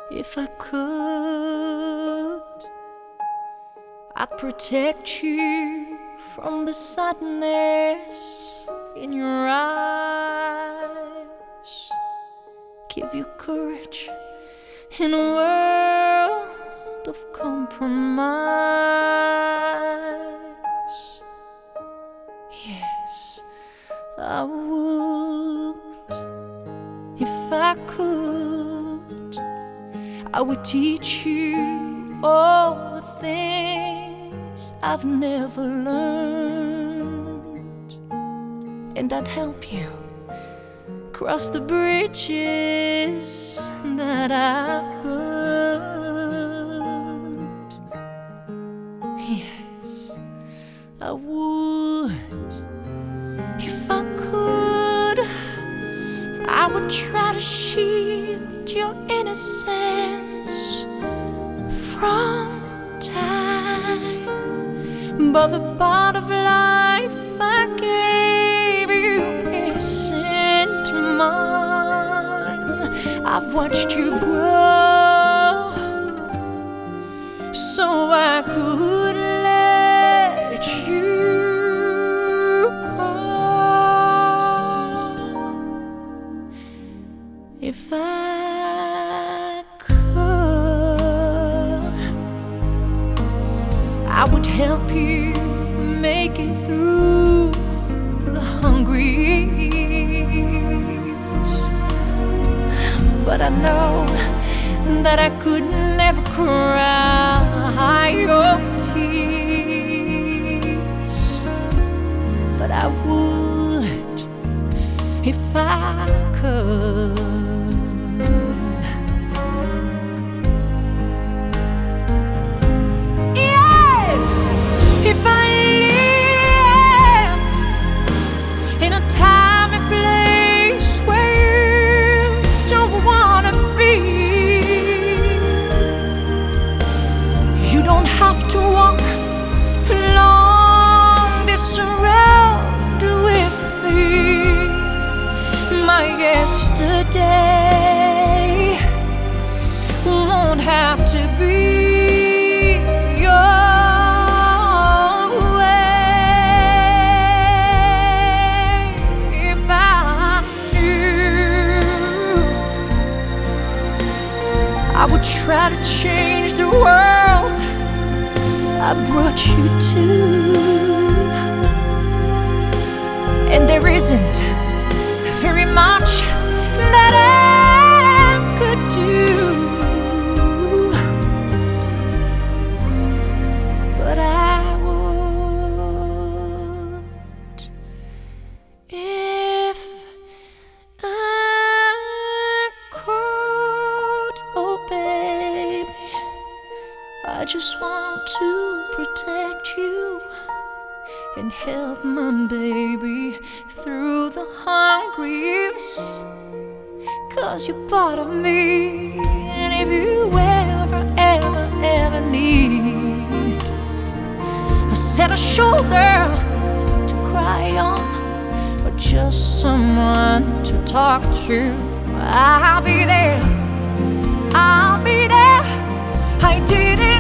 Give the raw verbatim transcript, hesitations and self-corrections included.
If I could, I'd protect you from the sadness in your eyes, give you courage in a world of compromise. Yes, I would. If I could, I would teach you all the things I've never learned, and I'd help you cross the bridges that I've burned. Yes, I would. If I could, I would try to shield your innocence from time. But the part of life I gave you isn't mine. I've watched you grow, so I could let you go. If I could, I would help you make it through the hungry years. But I know that I could never cry your tears. But I would if I could. If I live in a time and place where you don't wanna be, you don't have to walk along this road with me. My yesterday won't have to be I would try to change the world I brought you to. And there isn't very much that I could do, but I would if I just want to protect you and help my baby through the hungry years. Cause you're part of me, and if you ever, ever, ever need a set of shoulder to cry on, or just someone to talk to, I'll be there, I'll be there. I did it